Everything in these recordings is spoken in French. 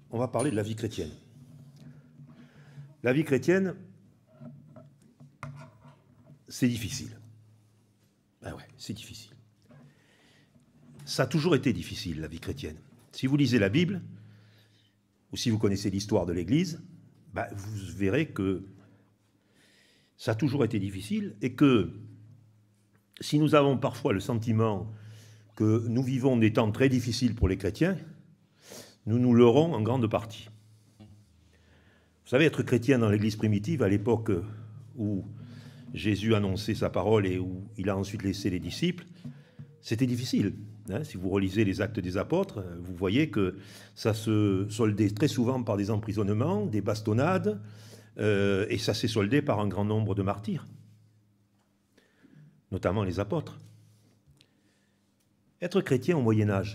on va parler de la vie chrétienne. La vie chrétienne, c'est difficile. Ben ouais, c'est difficile. Ça a toujours été difficile, la vie chrétienne. Si vous lisez la Bible, ou si vous connaissez l'histoire de l'Église, ben vous verrez que ça a toujours été difficile et que si nous avons parfois le sentiment que nous vivons des temps très difficiles pour les chrétiens, nous nous leurrons en grande partie. Vous savez, être chrétien dans l'Église primitive, à l'époque où Jésus annonçait sa parole et où il a ensuite laissé les disciples, c'était difficile. Si vous relisez les Actes des Apôtres, vous voyez que ça se soldait très souvent par des emprisonnements, des bastonnades, et ça s'est soldé par un grand nombre de martyrs, notamment les apôtres. Être chrétien au Moyen-Âge,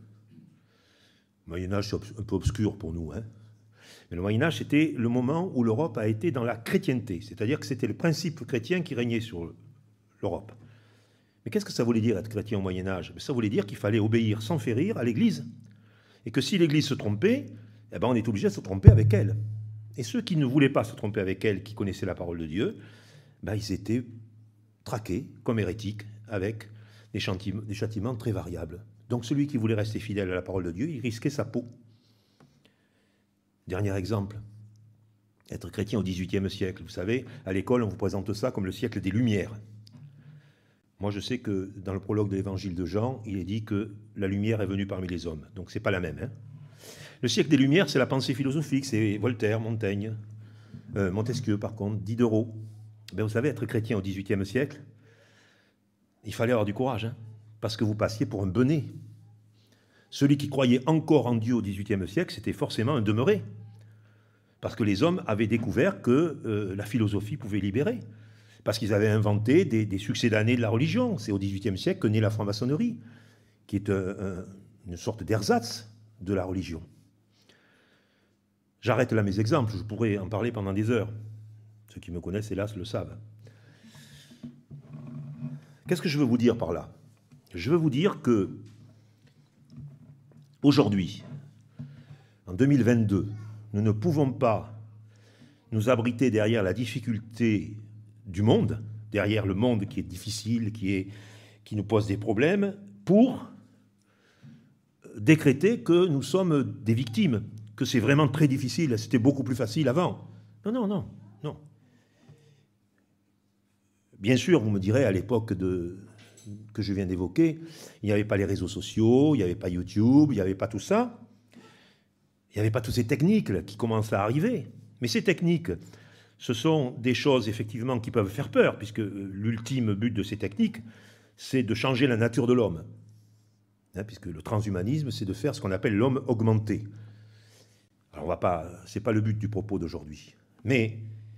le Moyen-Âge c'est un peu obscur pour nous, mais le Moyen-Âge c'était le moment où l'Europe a été dans la chrétienté, c'est-à-dire que c'était le principe chrétien qui régnait sur l'Europe. Mais qu'est-ce que ça voulait dire être chrétien au Moyen-Âge? Ça voulait dire qu'il fallait obéir sans férir à l'Église, et que si l'Église se trompait, eh ben on est obligé de se tromper avec elle. Et ceux qui ne voulaient pas se tromper avec elle, qui connaissaient la parole de Dieu, ben ils étaient traqués comme hérétiques avec des châtiments très variables. Donc celui qui voulait rester fidèle à la parole de Dieu, il risquait sa peau. Dernier exemple, être chrétien au XVIIIe siècle. Vous savez, à l'école, on vous présente ça comme le siècle des Lumières. Moi, je sais que dans le prologue de l'évangile de Jean, il est dit que la lumière est venue parmi les hommes. Donc, ce n'est pas la même. Le siècle des Lumières, c'est la pensée philosophique. C'est Voltaire, Montaigne, Montesquieu, par contre, Diderot. Ben, vous savez, être chrétien au XVIIIe siècle, il fallait avoir du courage, parce que vous passiez pour un benet. Celui qui croyait encore en Dieu au XVIIIe siècle, c'était forcément un demeuré. Parce que les hommes avaient découvert que la philosophie pouvait libérer. Parce qu'ils avaient inventé des succédanés de la religion. C'est au XVIIIe siècle que naît la franc-maçonnerie, qui est une sorte d'ersatz de la religion. J'arrête là mes exemples, je pourrais en parler pendant des heures. Ceux qui me connaissent, hélas, le savent. Qu'est-ce que je veux vous dire par là? Je veux vous dire que, aujourd'hui, en 2022, nous ne pouvons pas nous abriter derrière la difficulté du monde, derrière le monde qui est difficile, qui nous pose des problèmes, pour décréter que nous sommes des victimes, que c'est vraiment très difficile, c'était beaucoup plus facile avant. Non, non, non, non. Bien sûr, vous me direz, à l'époque que je viens d'évoquer, il n'y avait pas les réseaux sociaux, il n'y avait pas YouTube, il n'y avait pas tout ça. Il n'y avait pas toutes ces techniques là, qui commencent à arriver. Mais ces techniques, ce sont des choses, effectivement, qui peuvent faire peur, puisque l'ultime but de ces techniques, c'est de changer la nature de l'homme. Puisque le transhumanisme, c'est de faire ce qu'on appelle l'homme augmenté. Alors, c'est pas le but du propos d'aujourd'hui. Mais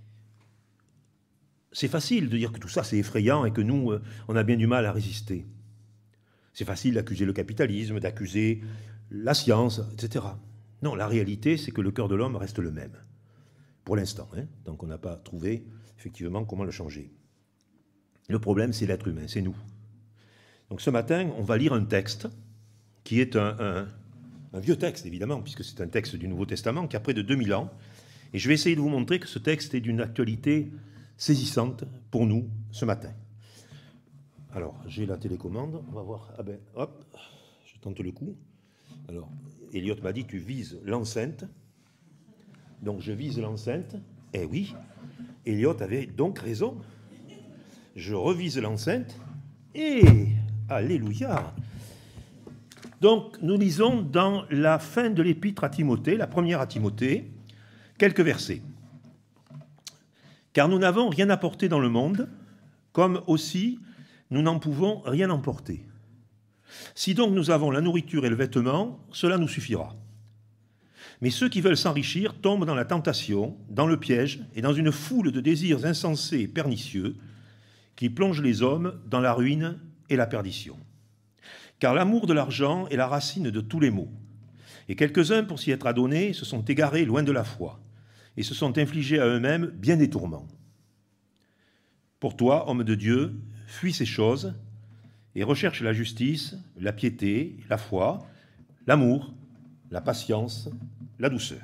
c'est facile de dire que tout ça, c'est effrayant et que nous, on a bien du mal à résister. C'est facile d'accuser le capitalisme, d'accuser la science, etc. Non, la réalité, c'est que le cœur de l'homme reste le même. Pour l'instant. Donc on n'a pas trouvé, effectivement, comment le changer. Le problème, c'est l'être humain, c'est nous. Donc ce matin, on va lire un texte qui est un vieux texte, évidemment, puisque c'est un texte du Nouveau Testament qui a près de 2000 ans. Et je vais essayer de vous montrer que ce texte est d'une actualité saisissante pour nous ce matin. Alors, j'ai la télécommande. On va voir. Ah ben, hop, je tente le coup. Alors, Elliot m'a dit, tu vises l'enceinte. Donc, je vise l'enceinte. Eh oui, Elliot avait donc raison. Je revise l'enceinte. Et, alléluia. Donc, nous lisons dans la fin de l'épître à Timothée, la première à Timothée, quelques versets. Car nous n'avons rien apporté dans le monde, comme aussi nous n'en pouvons rien emporter. Si donc nous avons la nourriture et le vêtement, cela nous suffira. Mais ceux qui veulent s'enrichir tombent dans la tentation, dans le piège et dans une foule de désirs insensés et pernicieux qui plongent les hommes dans la ruine et la perdition. Car l'amour de l'argent est la racine de tous les maux. Et quelques-uns, pour s'y être adonnés, se sont égarés loin de la foi et se sont infligés à eux-mêmes bien des tourments. Pour toi, homme de Dieu, fuis ces choses et recherche la justice, la piété, la foi, l'amour, la patience la douceur.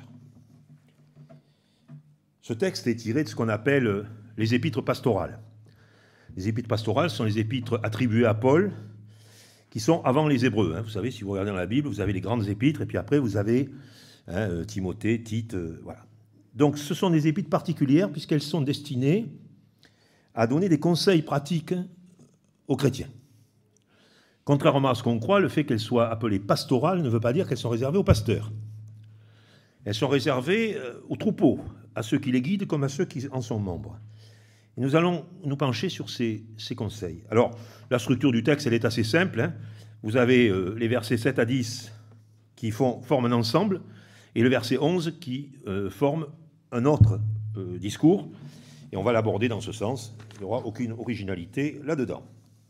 Ce texte est tiré de ce qu'on appelle les épîtres pastorales. Les épîtres pastorales sont les épîtres attribuées à Paul, qui sont avant les Hébreux. Vous savez, si vous regardez dans la Bible, vous avez les grandes épîtres, et puis après, vous avez Timothée, Tite, voilà. Donc, ce sont des épîtres particulières, puisqu'elles sont destinées à donner des conseils pratiques aux chrétiens. Contrairement à ce qu'on croit, le fait qu'elles soient appelées pastorales ne veut pas dire qu'elles sont réservées aux pasteurs. Elles sont réservées aux troupeaux, à ceux qui les guident comme à ceux qui en sont membres. Et nous allons nous pencher sur ces conseils. Alors, la structure du texte, elle est assez simple. Vous avez les versets 7 à 10 qui forment un ensemble, et le verset 11 qui forme un autre discours. Et on va l'aborder dans ce sens. Il n'y aura aucune originalité là-dedans.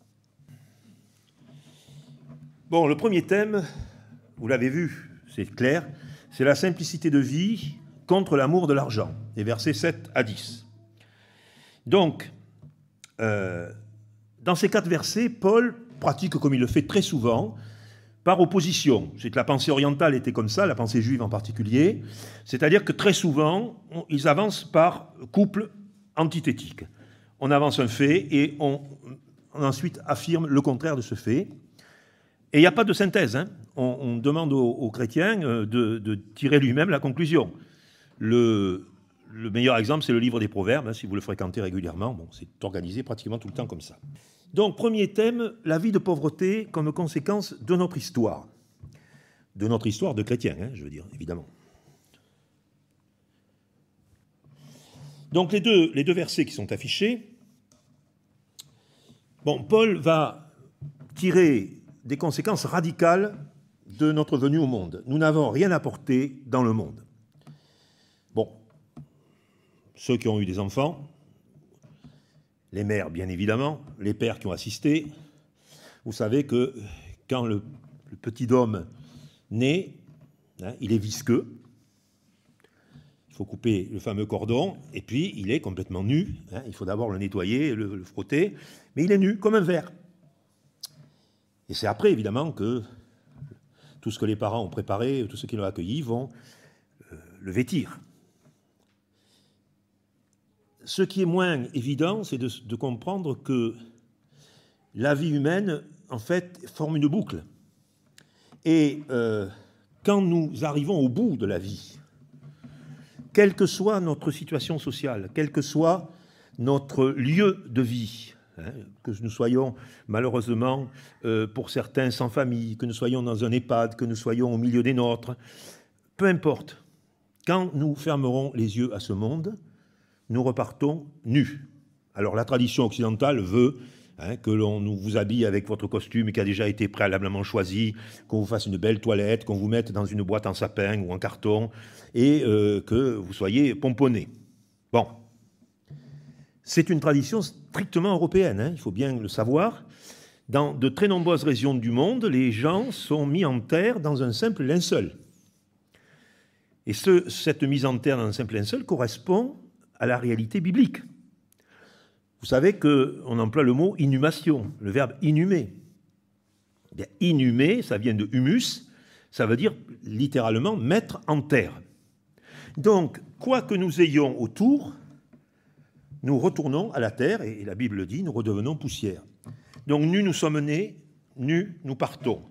Bon, le premier thème, vous l'avez vu, c'est clair, c'est la simplicité de vie contre l'amour de l'argent, les versets 7 à 10. Donc, dans ces 4 versets, Paul pratique, comme il le fait très souvent, par opposition. C'est que la pensée orientale était comme ça, la pensée juive en particulier, c'est-à-dire que très souvent, ils avancent par couple antithétique. On avance un fait et on ensuite affirme le contraire de ce fait. Et il n'y a pas de synthèse. On demande aux chrétiens de tirer lui-même la conclusion. Le meilleur exemple, c'est le livre des Proverbes, si vous le fréquentez régulièrement. Bon, c'est organisé pratiquement tout le temps comme ça. Donc, premier thème, la vie de pauvreté comme conséquence de notre histoire. De notre histoire de chrétiens, je veux dire, évidemment. Donc, les deux versets qui sont affichés. Bon, Paul va tirer des conséquences radicales de notre venue au monde. Nous n'avons rien apporté dans le monde. Bon, ceux qui ont eu des enfants, les mères bien évidemment, les pères qui ont assisté, vous savez que quand le petit homme naît, il est visqueux, il faut couper le fameux cordon, et puis il est complètement nu, il faut d'abord le nettoyer, le frotter, mais il est nu comme un verre. Et c'est après, évidemment, que tout ce que les parents ont préparé, tout ce qui l'ont accueilli, vont le vêtir. Ce qui est moins évident, c'est de comprendre que la vie humaine, en fait, forme une boucle. Et quand nous arrivons au bout de la vie, quelle que soit notre situation sociale, quel que soit notre lieu de vie, que nous soyons malheureusement, pour certains, sans famille, que nous soyons dans un EHPAD, que nous soyons au milieu des nôtres, peu importe, quand nous fermerons les yeux à ce monde, nous repartons nus. Alors la tradition occidentale veut que l'on vous habille avec votre costume qui a déjà été préalablement choisi, qu'on vous fasse une belle toilette, qu'on vous mette dans une boîte en sapin ou en carton, et que vous soyez pomponné. Bon. C'est une tradition strictement européenne, il faut bien le savoir. Dans de très nombreuses régions du monde, les gens sont mis en terre dans un simple linceul. Et cette mise en terre dans un simple linceul correspond à la réalité biblique. Vous savez qu'on emploie le mot inhumation, le verbe inhumer. Bien, inhumer, ça vient de humus, ça veut dire littéralement mettre en terre. Donc, quoi que nous ayons autour, nous retournons à la terre, et la Bible le dit, nous redevenons poussière. Donc, nus nous sommes nés, nus nous partons.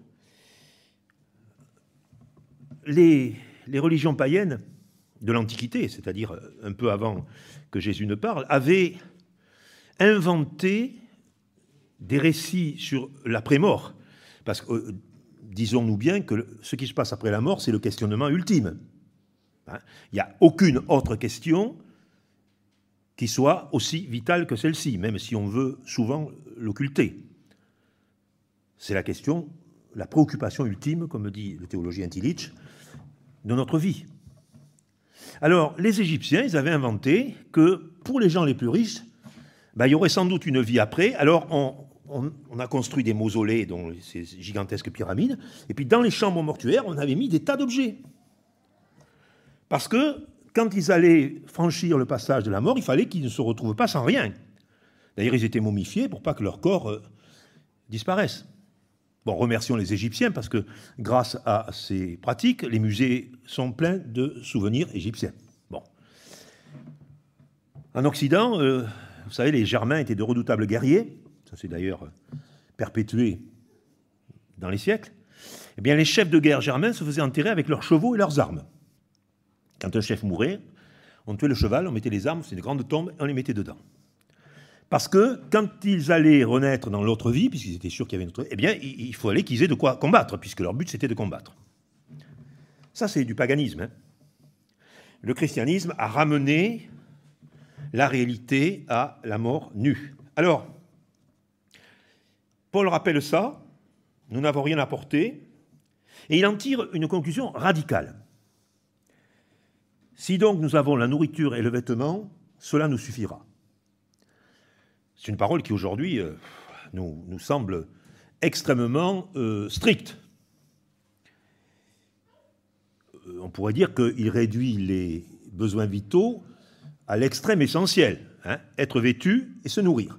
Les religions païennes de l'Antiquité, c'est-à-dire un peu avant que Jésus ne parle, avaient inventé des récits sur l'après-mort. Parce que, disons-nous bien que ce qui se passe après la mort, c'est le questionnement ultime. Il n'y a aucune autre question qui soit aussi vitale que celle-ci, même si on veut souvent l'occulter. C'est la question, la préoccupation ultime, comme dit le théologien Tillich, de notre vie. Alors, les Égyptiens, ils avaient inventé que pour les gens les plus riches, il y aurait sans doute une vie après. Alors, on a construit des mausolées, dont ces gigantesques pyramides, et puis dans les chambres mortuaires, on avait mis des tas d'objets. Parce que quand ils allaient franchir le passage de la mort, il fallait qu'ils ne se retrouvent pas sans rien. D'ailleurs, ils étaient momifiés pour pas que leur corps disparaisse. Bon, remercions les Égyptiens parce que grâce à ces pratiques, les musées sont pleins de souvenirs égyptiens. Bon. En Occident, vous savez, les Germains étaient de redoutables guerriers, ça s'est d'ailleurs perpétué dans les siècles. Eh bien, les chefs de guerre germains se faisaient enterrer avec leurs chevaux et leurs armes. Quand un chef mourait, on tuait le cheval, on mettait les armes, c'était de grandes tombes, et on les mettait dedans. Parce que quand ils allaient renaître dans l'autre vie, puisqu'ils étaient sûrs qu'il y avait une autre vie, eh bien, il fallait qu'ils aient de quoi combattre, puisque leur but, c'était de combattre. Ça, c'est du paganisme. Hein. Le christianisme a ramené la réalité à la mort nue. Alors, Paul rappelle ça, nous n'avons rien apporté, et il en tire une conclusion radicale. Si donc nous avons la nourriture et le vêtement, cela nous suffira. C'est une parole qui aujourd'hui nous semble extrêmement stricte. On pourrait dire qu'il réduit les besoins vitaux à l'extrême essentiel, hein, être vêtu et se nourrir.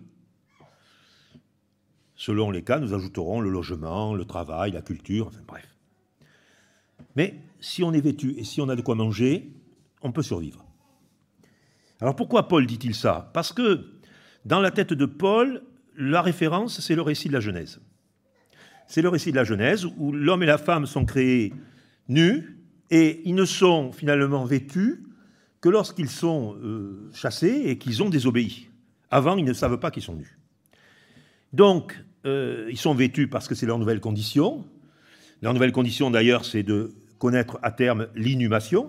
Selon les cas, nous ajouterons le logement, le travail, la culture, enfin bref. Mais si on est vêtu et si on a de quoi manger, on peut survivre. Alors pourquoi Paul dit-il ça? Parce que dans la tête de Paul, la référence, c'est le récit de la Genèse. C'est le récit de la Genèse où l'homme et la femme sont créés nus et ils ne sont finalement vêtus que lorsqu'ils sont chassés et qu'ils ont désobéi. Avant, ils ne savent pas qu'ils sont nus. Donc, ils sont vêtus parce que c'est leur nouvelle condition. Leur nouvelle condition, d'ailleurs, c'est de connaître à terme l'inhumation.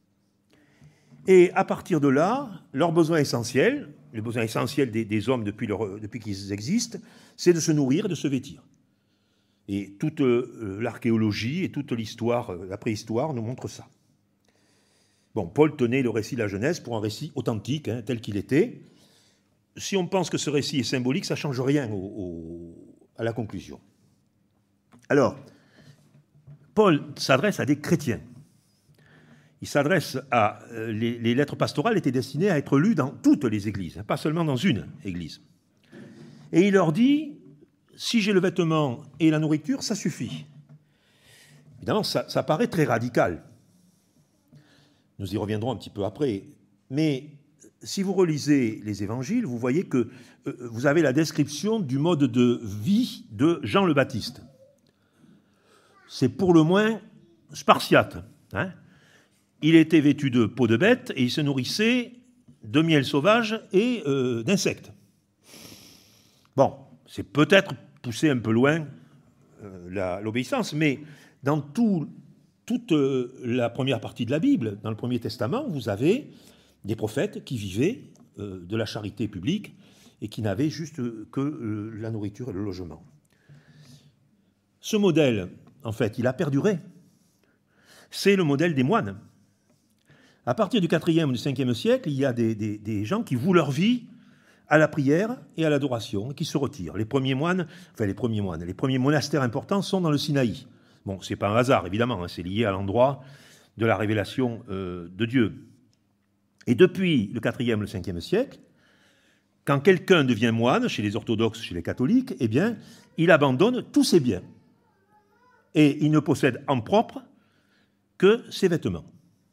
Et à partir de là, leurs besoins essentiels, les besoins essentiels des hommes depuis qu'ils existent, c'est de se nourrir et de se vêtir. Et toute l'archéologie et toute l'histoire, la préhistoire nous montre ça. Bon, Paul tenait le récit de la Genèse pour un récit authentique, hein, tel qu'il était. Si on pense que ce récit est symbolique, ça ne change rien à la conclusion. Alors, Paul s'adresse à des chrétiens. Il s'adresse à... les lettres pastorales étaient destinées à être lues dans toutes les églises, pas seulement dans une église. Et il leur dit, si j'ai le vêtement et la nourriture, ça suffit. Évidemment, ça paraît très radical. Nous y reviendrons un petit peu après. Mais si vous relisez les évangiles, vous voyez que vous avez la description du mode de vie de Jean le Baptiste. C'est pour le moins spartiate, hein. Il était vêtu de peau de bête et il se nourrissait de miel sauvage et d'insectes. Bon, c'est peut-être pousser un peu loin l'obéissance, mais dans toute la première partie de la Bible, dans le Premier Testament, vous avez des prophètes qui vivaient de la charité publique et qui n'avaient juste que la nourriture et le logement. Ce modèle, en fait, il a perduré. C'est le modèle des moines. À partir du 4e ou du 5e siècle, il y a des gens qui vouent leur vie à la prière et à l'adoration, et qui se retirent. Les premiers monastères importants sont dans le Sinaï. Bon, ce n'est pas un hasard, évidemment, hein, c'est lié à l'endroit de la révélation de Dieu. Et depuis le 4e ou le 5e siècle, quand quelqu'un devient moine, chez les orthodoxes, chez les catholiques, eh bien, il abandonne tous ses biens. Et il ne possède en propre que ses vêtements.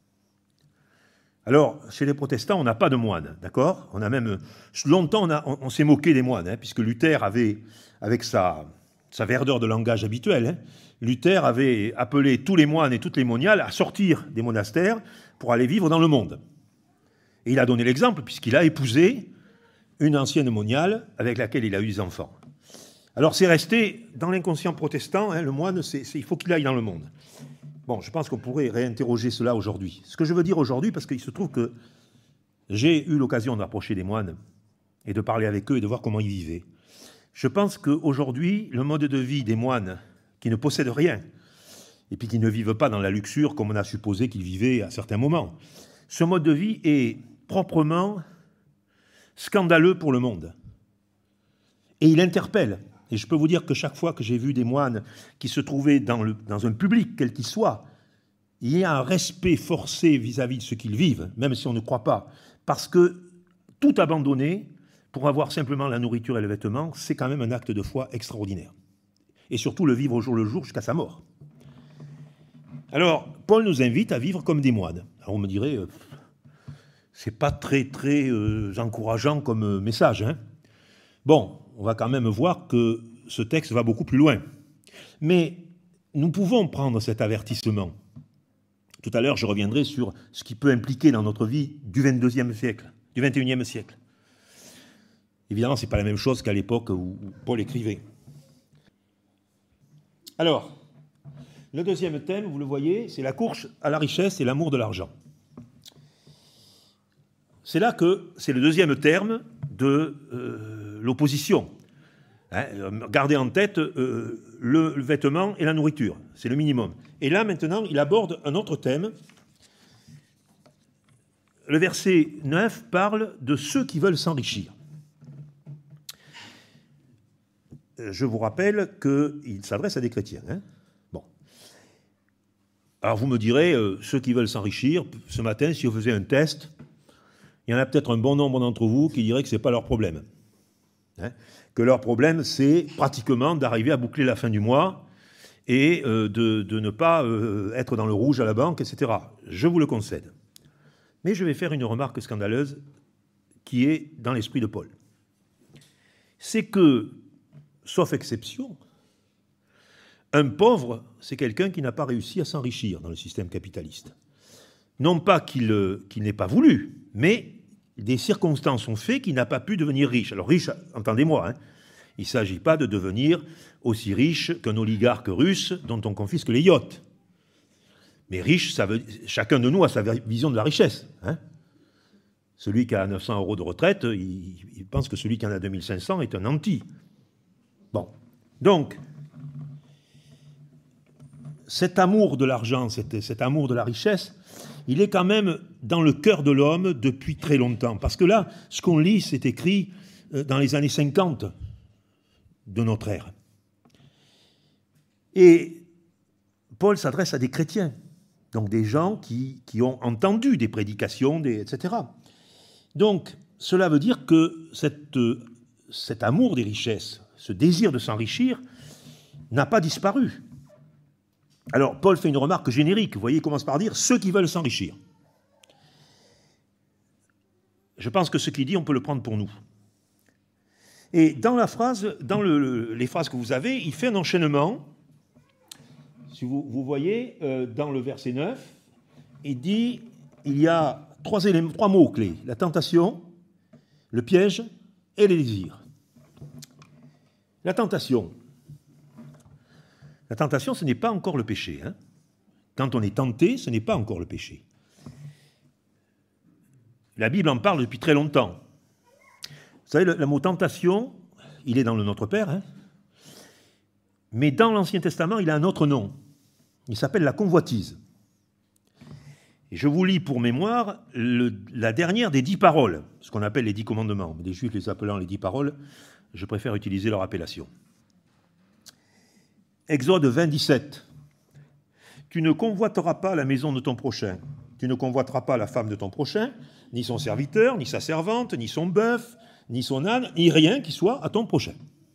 Alors, chez les protestants, on n'a pas de moines, d'accord? On a même... Longtemps, on s'est moqué des moines, hein, puisque Luther avait, avec sa verdeur de langage habituelle, hein, Luther avait appelé tous les moines et toutes les moniales à sortir des monastères pour aller vivre dans le monde. Et il a donné l'exemple, puisqu'il a épousé une ancienne moniale avec laquelle il a eu des enfants. Alors, c'est resté dans l'inconscient protestant, hein, le moine, il faut qu'il aille dans le monde. Bon, je pense qu'on pourrait réinterroger cela aujourd'hui. Ce que je veux dire aujourd'hui, parce qu'il se trouve que j'ai eu l'occasion d'approcher des moines et de parler avec eux et de voir comment ils vivaient. Je pense qu'aujourd'hui, le mode de vie des moines qui ne possèdent rien et puis qui ne vivent pas dans la luxure comme on a supposé qu'ils vivaient à certains moments, ce mode de vie est proprement scandaleux pour le monde. Et il interpelle. Et je peux vous dire que chaque fois que j'ai vu des moines qui se trouvaient dans un public, quel qu'il soit, il y a un respect forcé vis-à-vis de ce qu'ils vivent, même si on ne croit pas. Parce que tout abandonner pour avoir simplement la nourriture et le vêtement, c'est quand même un acte de foi extraordinaire. et surtout le vivre au jour le jour jusqu'à sa mort. Alors, Paul nous invite à vivre comme des moines. Alors, on me dirait, c'est pas très encourageant comme message, hein. Bon, on va quand même voir que ce texte va beaucoup plus loin. Mais nous pouvons prendre cet avertissement. Tout à l'heure, je reviendrai sur ce qui peut impliquer dans notre vie du 22e siècle, du 21e siècle. Évidemment, ce n'est pas la même chose qu'à l'époque où Paul écrivait. Alors, le deuxième thème, vous le voyez, c'est la course à la richesse et l'amour de l'argent. C'est là que c'est le deuxième terme de l'opposition. Hein, gardez en tête le vêtement et la nourriture, c'est le minimum. Et là, maintenant, il aborde un autre thème. Le verset 9 parle de ceux qui veulent s'enrichir. Je vous rappelle qu'il s'adresse à des chrétiens. Hein. Bon. Alors vous me direz, ceux qui veulent s'enrichir, ce matin, si on faisait un test, il y en a peut-être un bon nombre d'entre vous qui diraient que ce n'est pas leur problème. Hein, que leur problème, c'est pratiquement d'arriver à boucler la fin du mois et de ne pas être dans le rouge à la banque, etc. Je vous le concède. Mais je vais faire une remarque scandaleuse qui est dans l'esprit de Paul. C'est que, sauf exception, un pauvre, c'est quelqu'un qui n'a pas réussi à s'enrichir dans le système capitaliste. Non pas qu'il n'ait pas voulu, mais des circonstances ont fait qu'il n'a pas pu devenir riche. Alors riche, entendez-moi, hein, il ne s'agit pas de devenir aussi riche qu'un oligarque russe dont on confisque les yachts. Mais riche, chacun de nous a sa vision de la richesse. Hein. Celui qui a 900 € de retraite, il pense que celui qui en a 2500 est un anti. Bon, donc, cet amour de l'argent, cet amour de la richesse, il est quand même dans le cœur de l'homme depuis très longtemps. Parce que là, ce qu'on lit, c'est écrit dans les années 50 de notre ère. Et Paul s'adresse à des chrétiens, donc des gens qui ont entendu des prédications, etc. Donc, cela veut dire que cet amour des richesses, ce désir de s'enrichir, n'a pas disparu. Alors, Paul fait une remarque générique, vous voyez, il commence par dire « ceux qui veulent s'enrichir ». Je pense que ce qu'il dit, on peut le prendre pour nous. Et dans la phrase, dans les phrases que vous avez, il fait un enchaînement. Si vous voyez, dans le verset 9, il dit, il y a trois mots-clés, la tentation, le piège et les désirs. La tentation, ce n'est pas encore le péché. Hein. Quand on est tenté, ce n'est pas encore le péché. La Bible en parle depuis très longtemps. Vous savez, le mot tentation, il est dans le Notre Père, hein, mais dans l'Ancien Testament, il a un autre nom. Il s'appelle la convoitise. Et je vous lis pour mémoire la dernière des 10 paroles, ce qu'on appelle les 10 commandements. Des Juifs les appelant les 10 paroles, je préfère utiliser leur appellation. Exode 20, 17. Tu ne convoiteras pas la maison de ton prochain. Tu ne convoiteras pas la femme de ton prochain, ni son serviteur, ni sa servante, ni son bœuf, ni son âne, ni rien qui soit à ton prochain.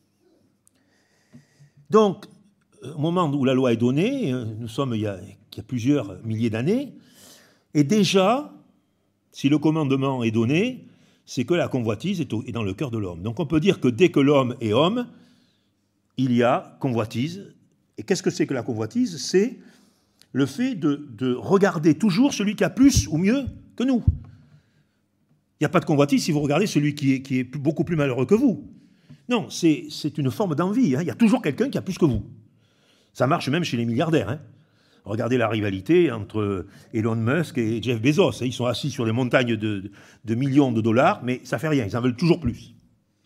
Donc, au moment où la loi est donnée, nous sommes il y a plusieurs milliers d'années, et déjà, si le commandement est donné, c'est que la convoitise est dans le cœur de l'homme. Donc on peut dire que dès que l'homme est homme, il y a convoitise. Et qu'est-ce que c'est que la convoitise? C'est le fait de regarder toujours celui qui a plus ou mieux que nous. Il n'y a pas de convoitise si vous regardez celui qui est beaucoup plus malheureux que vous. Non, c'est une forme d'envie. Hein. Il y a toujours quelqu'un qui a plus que vous. Ça marche même chez les milliardaires. Hein. Regardez la rivalité entre Elon Musk et Jeff Bezos. Ils sont assis sur des montagnes de millions de dollars, mais ça ne fait rien, ils en veulent toujours plus.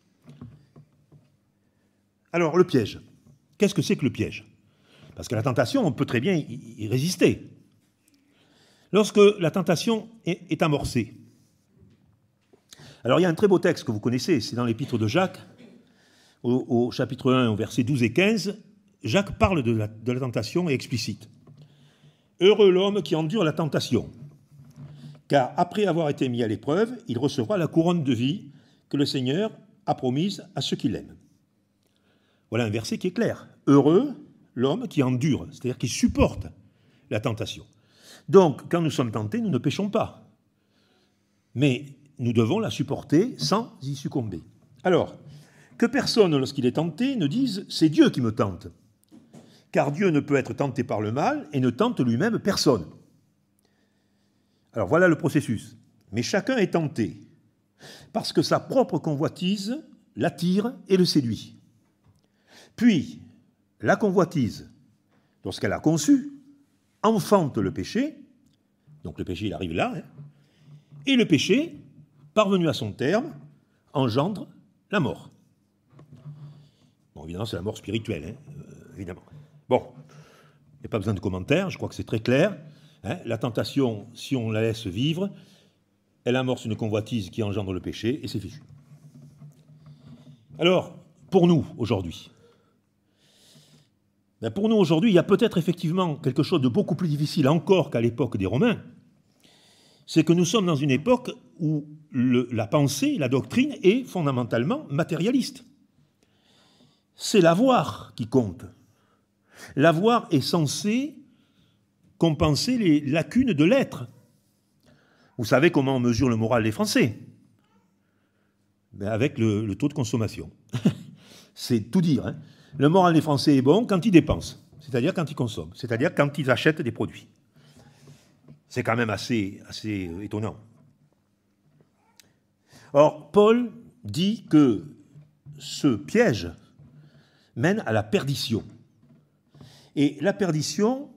Alors, le piège. Qu'est-ce que c'est que le piège? Parce que la tentation, on peut très bien y résister. Lorsque la tentation est amorcée. Alors, il y a un très beau texte que vous connaissez, c'est dans l'épître de Jacques, au chapitre 1, au verset 12 et 15. Jacques parle de la tentation et explicite. « Heureux l'homme qui endure la tentation, car après avoir été mis à l'épreuve, il recevra la couronne de vie que le Seigneur a promise à ceux qui l'aiment. » Voilà un verset qui est clair. « heureux l'homme qui endure, c'est-à-dire qui supporte la tentation. Donc, quand nous sommes tentés, nous ne péchons pas. Mais nous devons la supporter sans y succomber. Alors, que personne, lorsqu'il est tenté, ne dise « c'est Dieu qui me tente ». Car Dieu ne peut être tenté par le mal et ne tente lui-même personne. Alors voilà le processus. Mais chacun est tenté, parce que sa propre convoitise l'attire et le séduit. Puis, la convoitise, lorsqu'elle a conçu, enfante le péché, donc le péché il arrive là, et le péché, parvenu à son terme, engendre la mort. Bon, évidemment, c'est la mort spirituelle, évidemment. Bon, il n'y a pas besoin de commentaires, je crois que c'est très clair. La tentation, si on la laisse vivre, elle amorce une convoitise qui engendre le péché, et c'est fichu. Alors, pour nous, aujourd'hui, il y a peut-être effectivement quelque chose de beaucoup plus difficile encore qu'à l'époque des Romains. C'est que nous sommes dans une époque où la pensée, la doctrine est fondamentalement matérialiste. C'est l'avoir qui compte. L'avoir est censé compenser les lacunes de l'être. Vous savez comment on mesure le moral des Français? Avec le taux de consommation. C'est tout dire. Le moral des Français est bon quand ils dépensent, c'est-à-dire quand ils consomment, c'est-à-dire quand ils achètent des produits. C'est quand même assez étonnant. Or, Paul dit que ce piège mène à la perdition. Et la perdition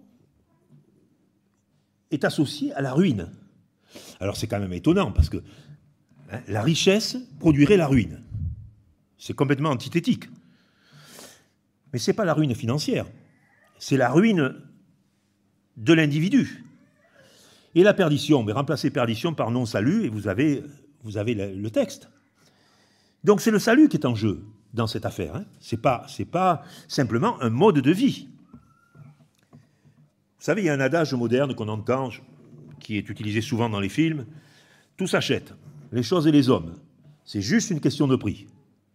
est associée à la ruine. Alors c'est quand même étonnant, parce que la richesse produirait la ruine. C'est complètement antithétique. Mais ce n'est pas la ruine financière, c'est la ruine de l'individu. Et la perdition, mais remplacez perdition par non-salut, et vous avez le texte. Donc c'est le salut qui est en jeu dans cette affaire. Ce n'est pas simplement un mode de vie. Vous savez, il y a un adage moderne qu'on entend, qui est utilisé souvent dans les films, tout s'achète, les choses et les hommes. C'est juste une question de prix.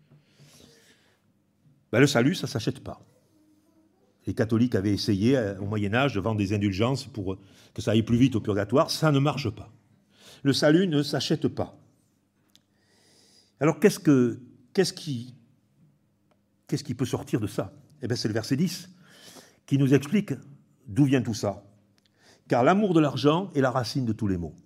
Ben, le salut, ça ne s'achète pas. Les catholiques avaient essayé au Moyen-Âge de vendre des indulgences pour que ça aille plus vite au purgatoire. Ça ne marche pas. Le salut ne s'achète pas. Alors qu'est-ce qui peut sortir de ça? Eh bien, c'est le verset 10 qui nous explique d'où vient tout ça. Car l'amour de l'argent est la racine de tous les maux.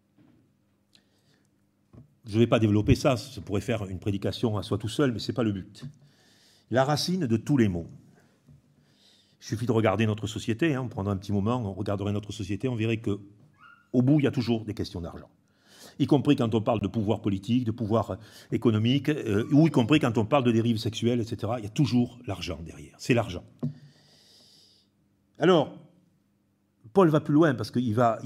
Je ne vais pas développer ça, ça pourrait faire une prédication à soi tout seul, mais ce n'est pas le but. La racine de tous les maux. Il suffit de regarder notre société, on prendra un petit moment, on regarderait notre société, on verrait qu'au bout, il y a toujours des questions d'argent. Y compris quand on parle de pouvoir politique, de pouvoir économique, ou y compris quand on parle de dérives sexuelles, etc. Il y a toujours l'argent derrière, c'est l'argent. Alors, Paul va plus loin parce qu'il va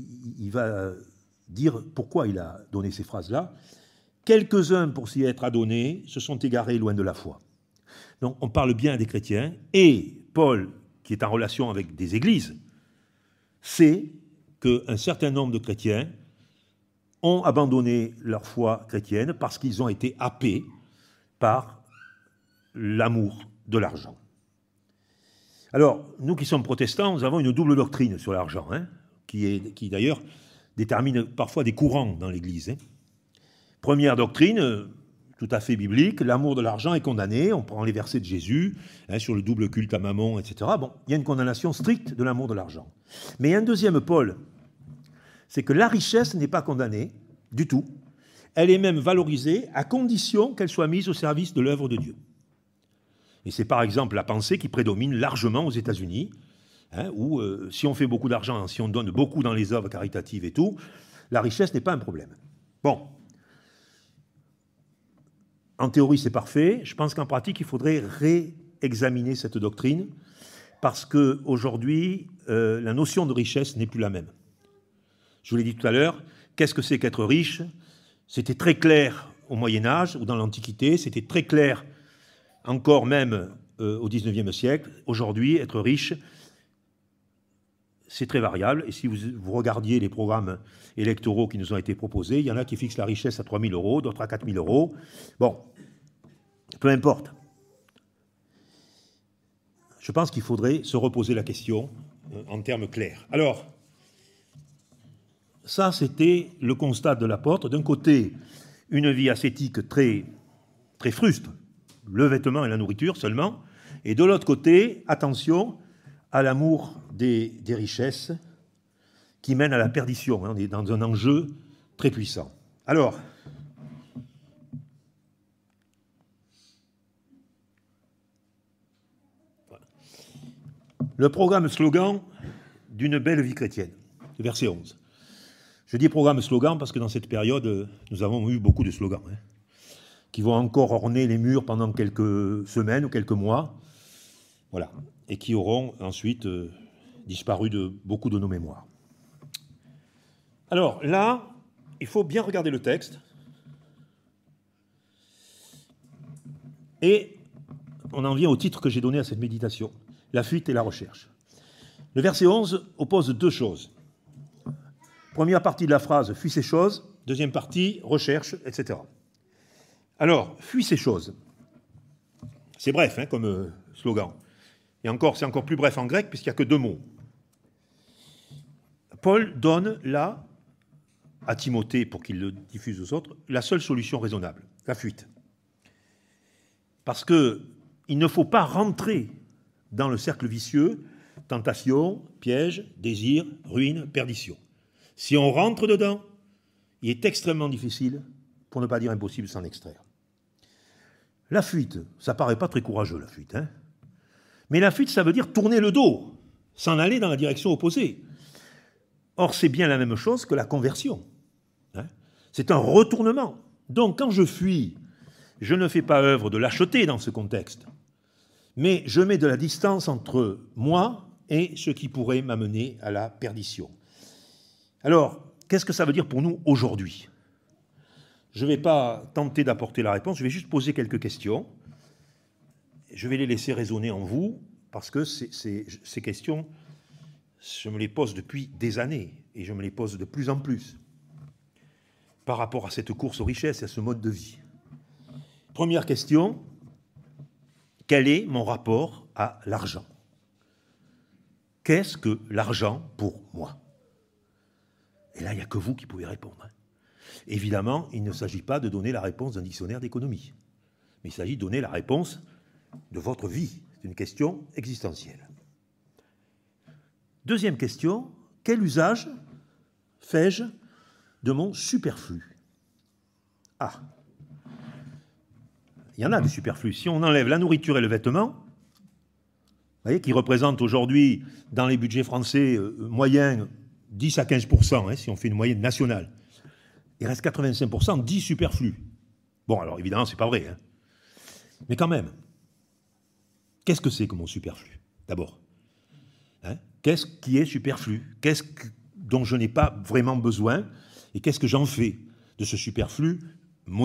dire pourquoi il a donné ces phrases-là. Quelques-uns, pour s'y être adonnés, se sont égarés loin de la foi. Donc on parle bien des chrétiens, et Paul, qui est en relation avec des églises, sait qu'un certain nombre de chrétiens ont abandonné leur foi chrétienne parce qu'ils ont été happés par l'amour de l'argent. Alors, nous qui sommes protestants, nous avons une double doctrine sur l'argent, qui d'ailleurs détermine parfois des courants dans l'Église. Première doctrine, tout à fait biblique, l'amour de l'argent est condamné, on prend les versets de Jésus, sur le double culte à Mammon, etc. Bon, il y a une condamnation stricte de l'amour de l'argent. Mais il y a un deuxième pôle, c'est que la richesse n'est pas condamnée du tout, elle est même valorisée à condition qu'elle soit mise au service de l'œuvre de Dieu. Et c'est par exemple la pensée qui prédomine largement aux États-Unis, où si on fait beaucoup d'argent, si on donne beaucoup dans les œuvres caritatives et tout, la richesse n'est pas un problème. Bon. En théorie, c'est parfait. Je pense qu'en pratique, il faudrait réexaminer cette doctrine parce qu'aujourd'hui, la notion de richesse n'est plus la même. Je vous l'ai dit tout à l'heure, qu'est-ce que c'est qu'être riche? C'était très clair au Moyen-Âge ou dans l'Antiquité, c'était très clair encore même au XIXe siècle. Aujourd'hui, être riche, c'est très variable. Et si vous regardiez les programmes électoraux qui nous ont été proposés, il y en a qui fixent la richesse à 3 000 euros, d'autres à 4 000 euros. Bon, peu importe. je pense qu'il faudrait se reposer la question en termes clairs. Alors, ça, c'était le constat de l'apôtre. D'un côté, une vie ascétique très, très fruste, le vêtement et la nourriture seulement, et de l'autre côté, attention à l'amour des richesses qui mène à la perdition. On est dans un enjeu très puissant. Alors, le programme slogan d'une belle vie chrétienne, verset 11. Je dis programme slogan parce que dans cette période, nous avons eu beaucoup de slogans qui vont encore orner les murs pendant quelques semaines ou quelques mois, voilà, et qui auront ensuite disparu de beaucoup de nos mémoires. Alors là, il faut bien regarder le texte et on en vient au titre que j'ai donné à cette méditation, la fuite et la recherche. Le verset 11 oppose deux choses. Première partie de la phrase, fuis ces choses. Deuxième partie, recherche, etc. Alors, fuis ces choses. C'est bref comme slogan. Et encore, c'est encore plus bref en grec puisqu'il n'y a que deux mots. Paul donne là, à Timothée, pour qu'il le diffuse aux autres, la seule solution raisonnable, la fuite. Parce qu'il ne faut pas rentrer dans le cercle vicieux, tentation, piège, désir, ruine, perdition. Si on rentre dedans, il est extrêmement difficile, pour ne pas dire impossible, de s'en extraire. La fuite, ça ne paraît pas très courageux, la fuite. Mais la fuite, ça veut dire tourner le dos, s'en aller dans la direction opposée. Or, c'est bien la même chose que la conversion. C'est un retournement. Donc, quand je fuis, je ne fais pas œuvre de lâcheté dans ce contexte, mais je mets de la distance entre moi et ce qui pourrait m'amener à la perdition. Alors, qu'est-ce que ça veut dire pour nous aujourd'hui ? Je ne vais pas tenter d'apporter la réponse, je vais juste poser quelques questions. Je vais les laisser résonner en vous, parce que ces questions, je me les pose depuis des années, et je me les pose de plus en plus, par rapport à cette course aux richesses et à ce mode de vie. Première question, quel est mon rapport à l'argent ? Qu'est-ce que l'argent pour moi ? Et là, il n'y a que vous qui pouvez répondre. Évidemment, il ne s'agit pas de donner la réponse d'un dictionnaire d'économie, mais il s'agit de donner la réponse de votre vie. C'est une question existentielle. Deuxième question, quel usage fais-je de mon superflu ? Ah, il y en a du superflu. Si on enlève la nourriture et le vêtement, vous voyez, qui représentent aujourd'hui, dans les budgets français moyens, 10 à 15%, si on fait une moyenne nationale, il reste 85% dits superflus. Bon, alors évidemment, ce n'est pas vrai. Mais quand même, qu'est-ce que c'est que mon superflu, d'abord ? Qu'est-ce qui est superflu ? Qu'est-ce dont je n'ai pas vraiment besoin ? Et qu'est-ce que j'en fais de ce superflu monétaire ?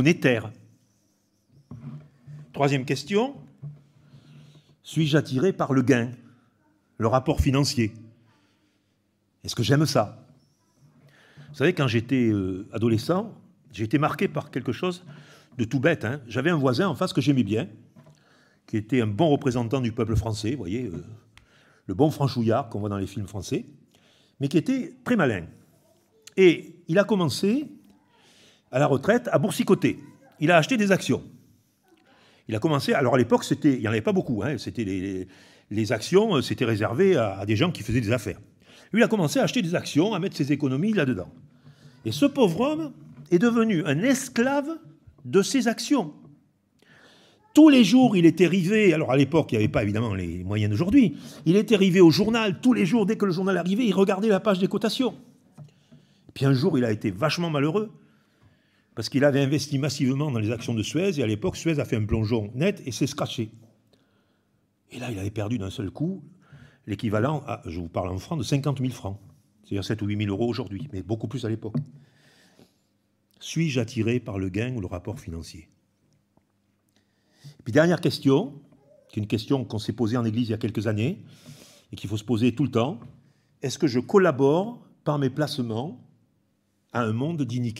Troisième question, suis-je attiré par le gain, le rapport financier ? Est-ce que j'aime ça ? Vous savez, quand j'étais adolescent, j'ai été marqué par quelque chose de tout bête. J'avais un voisin en face que j'aimais bien, qui était un bon représentant du peuple français, vous voyez, le bon franchouillard qu'on voit dans les films français, mais qui était très malin. Et il a commencé, à la retraite, à boursicoter. Il a acheté des actions. Il a commencé, alors à l'époque, il n'y en avait pas beaucoup, c'était les actions, c'était réservé à des gens qui faisaient des affaires. Lui, il a commencé à acheter des actions, à mettre ses économies là-dedans. Et ce pauvre homme est devenu un esclave de ses actions. Tous les jours, il était rivé, alors à l'époque, il n'y avait pas évidemment les moyens d'aujourd'hui, il était rivé au journal, tous les jours, dès que le journal arrivait, il regardait la page des cotations. Et puis un jour, il a été vachement malheureux, parce qu'il avait investi massivement dans les actions de Suez, et à l'époque, Suez a fait un plongeon net et s'est scratché. Et là, il avait perdu d'un seul coup l'équivalent, je vous parle en francs, de 50 000 francs. C'est-à-dire 7 ou 8 000 euros aujourd'hui, mais beaucoup plus à l'époque. Suis-je attiré par le gain ou le rapport financier ? Et puis dernière question, qui est une question qu'on s'est posée en Église il y a quelques années, et qu'il faut se poser tout le temps. Est-ce que je collabore par mes placements à un monde d'iniquité ?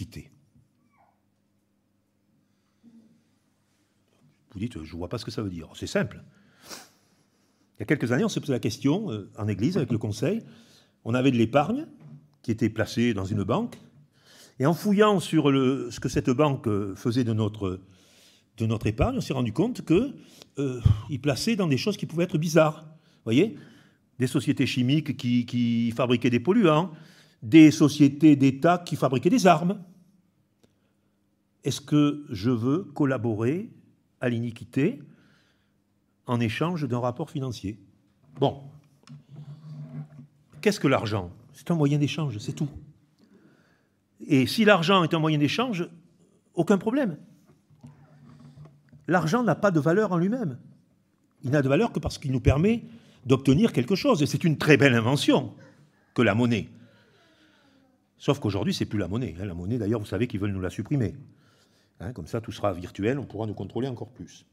Vous dites, je ne vois pas ce que ça veut dire. C'est simple. Il y a quelques années, on s'est posé la question en église avec le conseil. On avait de l'épargne qui était placée dans une banque. Et en fouillant sur ce que cette banque faisait de notre épargne, on s'est rendu compte qu'ils plaçaient dans des choses qui pouvaient être bizarres. Vous voyez ? Des sociétés chimiques qui fabriquaient des polluants, des sociétés d'État qui fabriquaient des armes. Est-ce que je veux collaborer à l'iniquité en échange d'un rapport financier? Bon. Qu'est-ce que l'argent? C'est un moyen d'échange, c'est tout. Et si l'argent est un moyen d'échange, aucun problème. L'argent n'a pas de valeur en lui-même. Il n'a de valeur que parce qu'il nous permet d'obtenir quelque chose. Et c'est une très belle invention que la monnaie. Sauf qu'aujourd'hui, ce n'est plus la monnaie. La monnaie, d'ailleurs, vous savez qu'ils veulent nous la supprimer. Comme ça, tout sera virtuel, on pourra nous contrôler encore plus.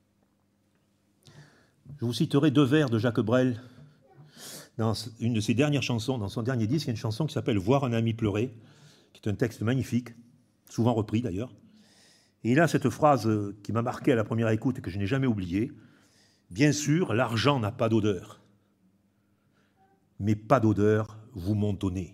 Je vous citerai 2 vers de Jacques Brel dans une de ses dernières chansons, dans son dernier disque. Il y a une chanson qui s'appelle « Voir un ami pleurer », qui est un texte magnifique, souvent repris d'ailleurs. Et il a cette phrase qui m'a marqué à la première écoute et que je n'ai jamais oubliée. « Bien sûr, l'argent n'a pas d'odeur, mais pas d'odeur vous monte au nez. »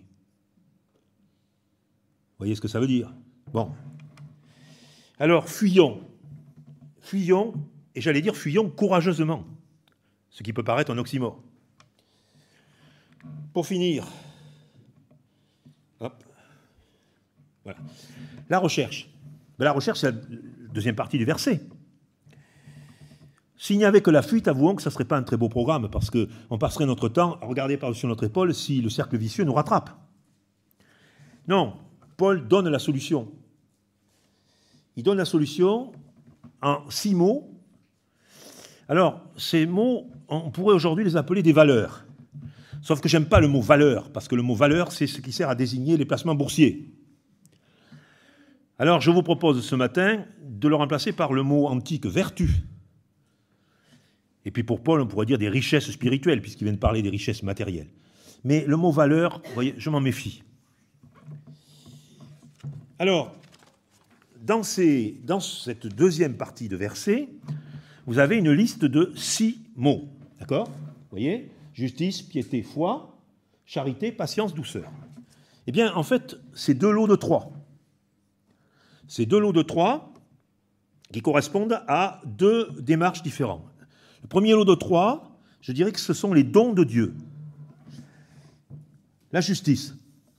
Vous voyez ce que ça veut dire? Bon. Alors, fuyons. Fuyons, et j'allais dire fuyons courageusement, ce qui peut paraître un oxymore. Pour finir, hop, voilà. La recherche. La recherche, c'est la deuxième partie du verset. S'il n'y avait que la fuite, avouons que ça ne serait pas un très beau programme, parce qu'on passerait notre temps à regarder par-dessus notre épaule si le cercle vicieux nous rattrape. Non, Paul donne la solution. Il donne la solution en 6 mots. Alors, ces mots, on pourrait aujourd'hui les appeler des valeurs. Sauf que j'aime pas le mot valeur, parce que le mot valeur, c'est ce qui sert à désigner les placements boursiers. Alors, je vous propose ce matin de le remplacer par le mot antique vertu. Et puis pour Paul, on pourrait dire des richesses spirituelles, puisqu'il vient de parler des richesses matérielles. Mais le mot valeur, vous voyez, je m'en méfie. Alors, dans cette deuxième partie de verset, vous avez une liste de 6 mots. D'accord? Vous voyez? Justice, piété, foi, charité, patience, douceur. Eh bien, en fait, c'est 2 lots de 3. C'est 2 lots de 3 qui correspondent à 2 démarches différentes. Le premier lot de 3, je dirais que ce sont les dons de Dieu. La justice.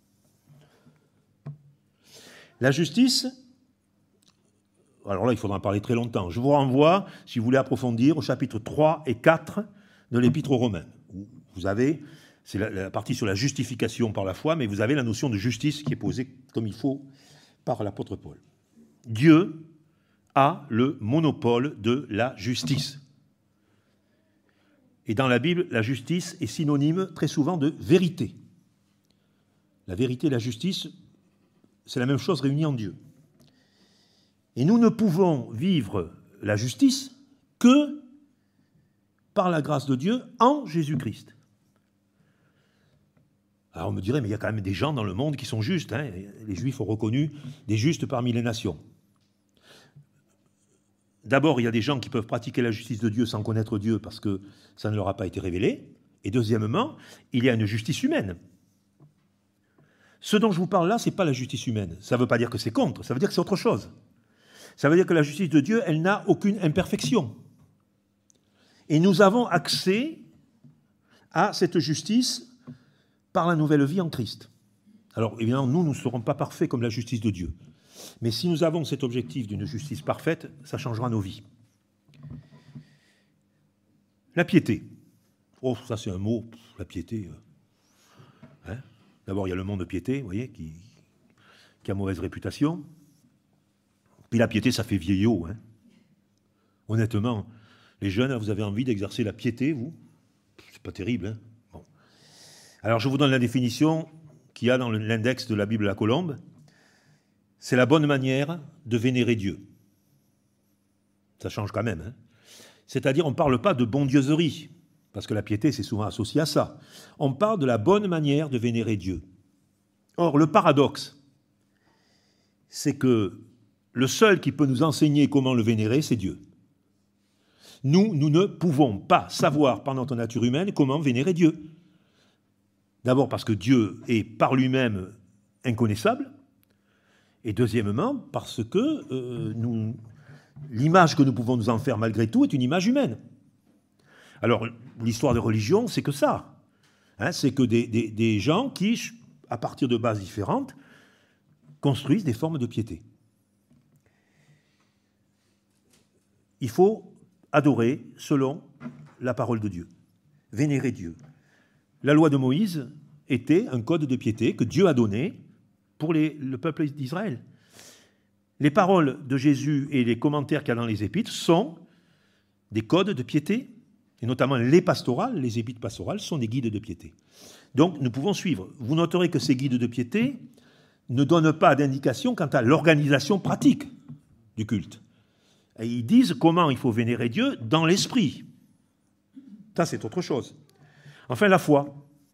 La justice, alors là, il faudra en parler très longtemps. Je vous renvoie, si vous voulez approfondir, au chapitre 3 et 4 de l'Épître aux Romains. Vous avez, c'est la partie sur la justification par la foi, mais vous avez la notion de justice qui est posée comme il faut par l'apôtre Paul. Dieu a le monopole de la justice. Et dans la Bible, la justice est synonyme très souvent de vérité. La vérité et la justice, c'est la même chose réunie en Dieu. Et nous ne pouvons vivre la justice que par la grâce de Dieu en Jésus-Christ. Alors on me dirait, mais il y a quand même des gens dans le monde qui sont justes. Les Juifs ont reconnu des justes parmi les nations. D'abord, il y a des gens qui peuvent pratiquer la justice de Dieu sans connaître Dieu parce que ça ne leur a pas été révélé. Et deuxièmement, il y a une justice humaine. Ce dont je vous parle là, ce n'est pas la justice humaine. Ça ne veut pas dire que c'est contre, ça veut dire que c'est autre chose. Ça veut dire que la justice de Dieu, elle n'a aucune imperfection. Et nous avons accès à cette justice par la nouvelle vie en Christ. Alors évidemment, nous ne serons pas parfaits comme la justice de Dieu. Mais si nous avons cet objectif d'une justice parfaite, ça changera nos vies. La piété. Oh, ça c'est un mot, la piété. D'abord, il y a le monde de piété, vous voyez, qui a mauvaise réputation. Puis la piété, ça fait vieillot. Honnêtement, les jeunes, vous avez envie d'exercer la piété, vous? C'est pas terrible. Bon. Alors, je vous donne la définition qu'il y a dans l'index de la Bible à la Colombe. C'est la bonne manière de vénérer Dieu. Ça change quand même. C'est-à-dire, on ne parle pas de bondieuserie, parce que la piété, c'est souvent associé à ça. On parle de la bonne manière de vénérer Dieu. Or, le paradoxe, c'est que le seul qui peut nous enseigner comment le vénérer, c'est Dieu. Nous ne pouvons pas savoir par notre nature humaine comment vénérer Dieu. D'abord parce que Dieu est par lui-même inconnaissable, et deuxièmement parce que l'image que nous pouvons nous en faire malgré tout est une image humaine. Alors l'histoire de religion, c'est que ça. Hein, c'est que des gens qui, à partir de bases différentes, construisent des formes de piété. Il faut adorer selon la parole de Dieu, vénérer Dieu. La loi de Moïse était un code de piété que Dieu a donné pour le peuple d'Israël. Les paroles de Jésus et les commentaires qu'il y a dans les épîtres sont des codes de piété, et notamment les pastorales, les épîtres pastorales sont des guides de piété. Donc nous pouvons suivre. Vous noterez que ces guides de piété ne donnent pas d'indication quant à l'organisation pratique du culte. Et ils disent comment il faut vénérer Dieu dans l'esprit. Ça, c'est autre chose. Enfin, la foi.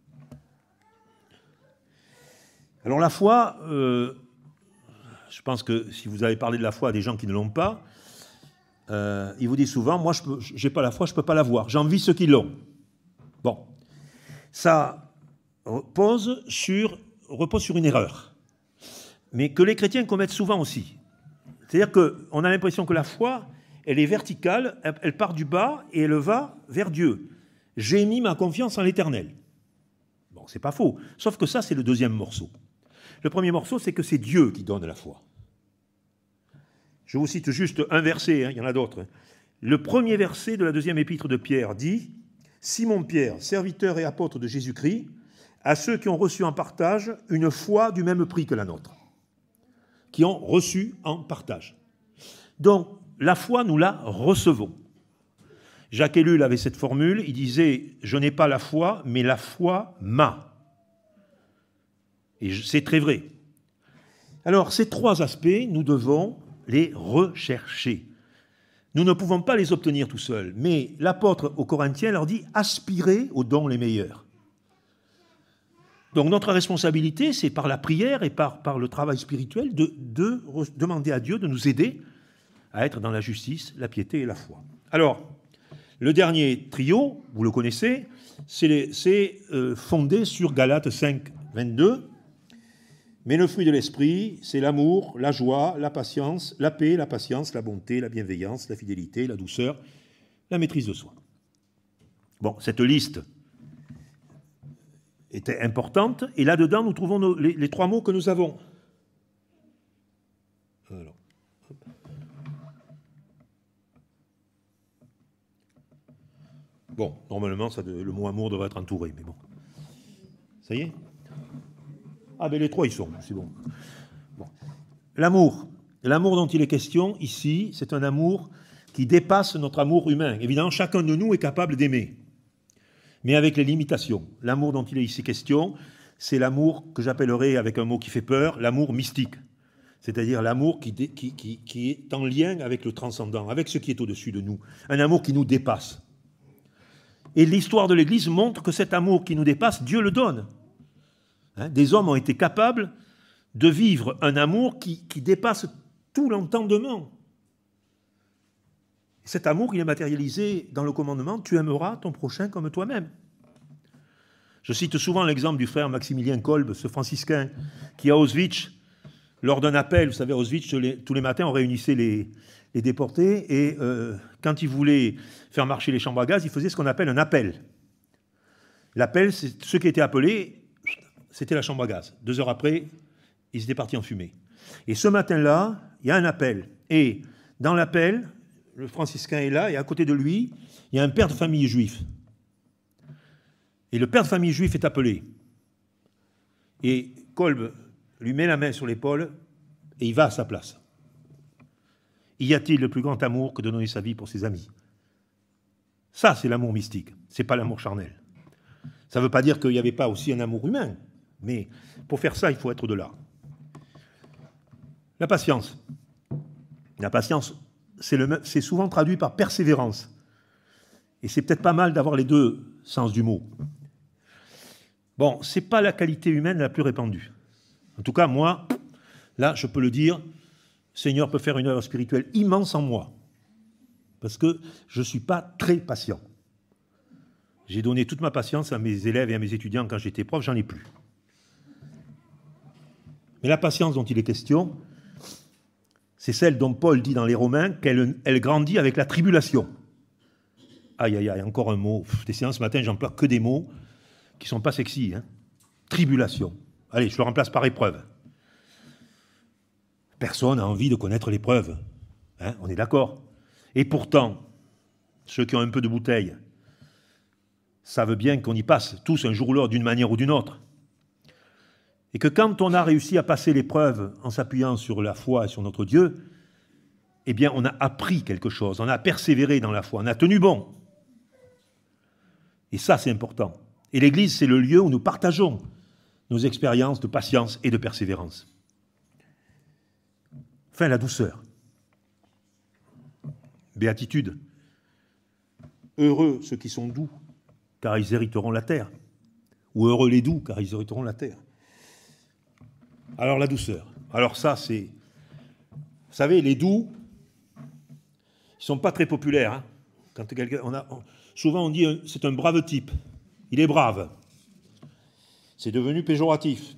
Alors la foi, je pense que si vous avez parlé de la foi à des gens qui ne l'ont pas, ils vous disent souvent, moi, je n'ai pas la foi, je ne peux pas la voir. J'envie ceux qui l'ont. Bon. Ça repose sur une erreur, mais que les chrétiens commettent souvent aussi. C'est-à-dire qu'on a l'impression que la foi, elle est verticale, elle part du bas et elle va vers Dieu. J'ai mis ma confiance en l'Éternel. Bon, c'est pas faux. Sauf que ça, c'est le deuxième morceau. Le premier morceau, c'est que c'est Dieu qui donne la foi. Je vous cite juste un verset, hein, il y en a d'autres. Le premier verset de la deuxième épître de Pierre dit « Simon Pierre, serviteur et apôtre de Jésus-Christ, à ceux qui ont reçu en partage une foi du même prix que la nôtre. » Qui ont reçu en partage. Donc, la foi, nous la recevons. Jacques Ellul avait cette formule, il disait « Je n'ai pas la foi, mais la foi m'a ». Et c'est très vrai. Alors, ces trois aspects, nous devons les rechercher. Nous ne pouvons pas les obtenir tout seuls, mais l'apôtre aux Corinthiens leur dit « Aspirez aux dons les meilleurs ». Donc notre responsabilité, c'est par la prière et par le travail spirituel de demander à Dieu de nous aider à être dans la justice, la piété et la foi. Alors, le dernier trio, vous le connaissez, c'est fondé sur Galates 5, 22. Mais le fruit de l'esprit, c'est l'amour, la joie, la patience, la paix, la patience, la bonté, la bienveillance, la fidélité, la douceur, la maîtrise de soi. Bon, cette liste était importante, et là-dedans, nous trouvons les trois mots que nous avons. Alors, bon, normalement, le mot amour devrait être entouré, mais bon. Ça y est ? Ah, ben les trois, ils sont, c'est bon. Bon. L'amour dont il est question ici, c'est un amour qui dépasse notre amour humain. Évidemment, chacun de nous est capable d'aimer, mais avec les limitations. L'amour dont il est ici question, c'est l'amour que j'appellerais, avec un mot qui fait peur, l'amour mystique. C'est-à-dire l'amour qui est en lien avec le transcendant, avec ce qui est au-dessus de nous. Un amour qui nous dépasse. Et l'histoire de l'Église montre que cet amour qui nous dépasse, Dieu le donne. Hein, des hommes ont été capables de vivre un amour qui dépasse tout l'entendement. Cet amour, il est matérialisé dans le commandement « Tu aimeras ton prochain comme toi-même ». Je cite souvent l'exemple du frère Maximilien Kolbe, ce franciscain qui à Auschwitz, lors d'un appel, vous savez, à Auschwitz, tous les matins, on réunissait les déportés, et quand il voulait faire marcher les chambres à gaz, il faisait ce qu'on appelle un appel. L'appel, c'est ceux qui étaient appelés, c'était la chambre à gaz. 2 heures après, ils étaient partis en fumée. Et ce matin-là, il y a un appel. Et dans l'appel, le franciscain est là, et à côté de lui, il y a un père de famille juif. Et le père de famille juif est appelé. Et Kolbe lui met la main sur l'épaule, et il va à sa place. Y a-t-il le plus grand amour que de donner sa vie pour ses amis? Ça, c'est l'amour mystique, c'est pas l'amour charnel. Ça ne veut pas dire qu'il n'y avait pas aussi un amour humain, mais pour faire ça, il faut être de là. La patience. La patience, c'est souvent traduit par persévérance. Et c'est peut-être pas mal d'avoir les deux sens du mot. Bon, ce n'est pas la qualité humaine la plus répandue. En tout cas, moi, là, je peux le dire, le Seigneur peut faire une œuvre spirituelle immense en moi. parce que je ne suis pas très patient. J'ai donné toute ma patience à mes élèves et à mes étudiants quand j'étais prof, j'en ai plus. Mais la patience dont il est question, c'est celle dont Paul dit dans les Romains qu'elle grandit avec la tribulation. Aïe, aïe, aïe, encore un mot. Des séances ce matin, j'emploie que des mots qui ne sont pas sexy. Hein. Tribulation. Allez, je le remplace par épreuve. Personne n'a envie de connaître l'épreuve. Hein, on est d'accord. Et pourtant, ceux qui ont un peu de bouteille savent bien qu'on y passe tous un jour ou l'autre d'une manière ou d'une autre. Et que quand on a réussi à passer l'épreuve en s'appuyant sur la foi et sur notre Dieu, eh bien, on a appris quelque chose, on a persévéré dans la foi, on a tenu bon. Et ça, c'est important. Et l'Église, c'est le lieu où nous partageons nos expériences de patience et de persévérance. Enfin, la douceur. Béatitude. Heureux ceux qui sont doux, car ils hériteront la terre. Ou heureux les doux, car ils hériteront la terre. Alors la douceur. Alors ça, c'est... Vous savez, les doux, ils ne sont pas très populaires. Hein. Quand souvent on dit c'est un brave type. Il est brave. C'est devenu péjoratif.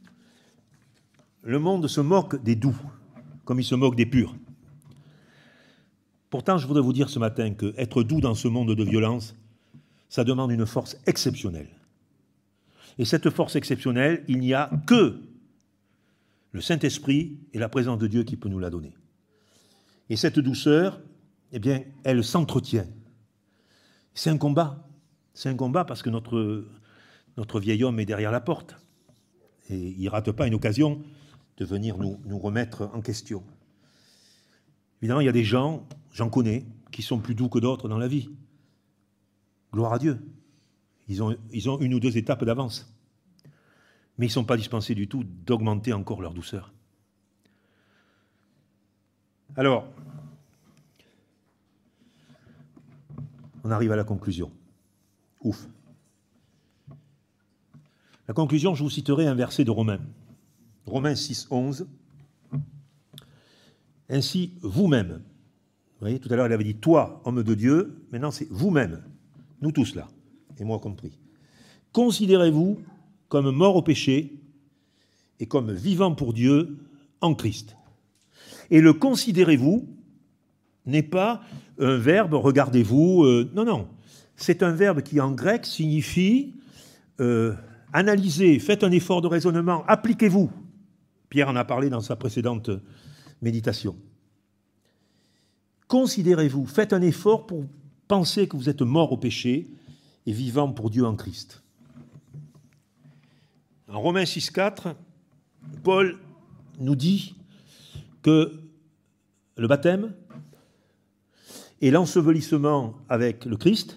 Le monde se moque des doux, comme il se moque des purs. Pourtant, je voudrais vous dire ce matin qu'être doux dans ce monde de violence, ça demande une force exceptionnelle. Et cette force exceptionnelle, il n'y a que le Saint-Esprit et la présence de Dieu qui peut nous la donner. Et cette douceur, eh bien, elle s'entretient. C'est un combat. C'est un combat parce que notre vieil homme est derrière la porte. Et il ne rate pas une occasion de venir nous remettre en question. Évidemment, il y a des gens, j'en connais, qui sont plus doux que d'autres dans la vie. Gloire à Dieu. Ils ont une ou deux étapes d'avance. Mais ils ne sont pas dispensés du tout d'augmenter encore leur douceur. Alors, on arrive à la conclusion. Ouf. La conclusion, je vous citerai un verset de Romains. Romains 6, 11. Ainsi, vous-même. Vous voyez, tout à l'heure, il avait dit « toi, homme de Dieu », maintenant c'est « vous-même », nous tous là, et moi compris. « Considérez-vous comme mort au péché et comme vivant pour Dieu en Christ. » Et le « considérez-vous » n'est pas un verbe « regardez-vous ». Non, non. C'est un verbe qui, en grec, signifie analysez, faites un effort de raisonnement, appliquez-vous. Pierre en a parlé dans sa précédente méditation. Considérez-vous, faites un effort pour penser que vous êtes mort au péché et vivant pour Dieu en Christ. En Romains 6,4, Paul nous dit que le baptême et l'ensevelissement avec le Christ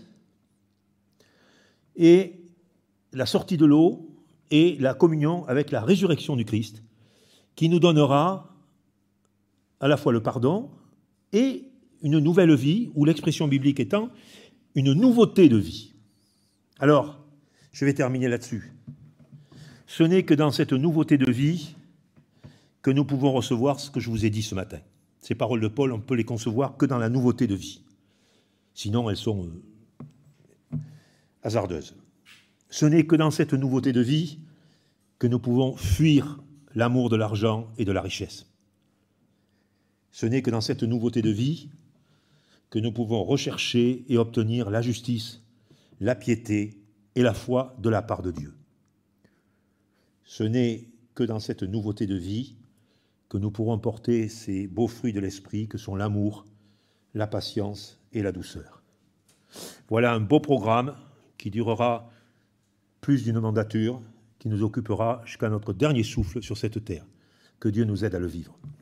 et la sortie de l'eau et la communion avec la résurrection du Christ qui nous donnera à la fois le pardon et une nouvelle vie, ou l'expression biblique étant une nouveauté de vie. Alors, je vais terminer là-dessus. Ce n'est que dans cette nouveauté de vie que nous pouvons recevoir ce que je vous ai dit ce matin. Ces paroles de Paul, on ne peut les concevoir que dans la nouveauté de vie. Sinon, elles sont hasardeuses. Ce n'est que dans cette nouveauté de vie que nous pouvons fuir l'amour de l'argent et de la richesse. Ce n'est que dans cette nouveauté de vie que nous pouvons rechercher et obtenir la justice, la piété et la foi de la part de Dieu. Ce n'est que dans cette nouveauté de vie que nous pourrons porter ces beaux fruits de l'esprit que sont l'amour, la patience et la douceur. Voilà un beau programme qui durera plus d'une mandature, qui nous occupera jusqu'à notre dernier souffle sur cette terre. Que Dieu nous aide à le vivre.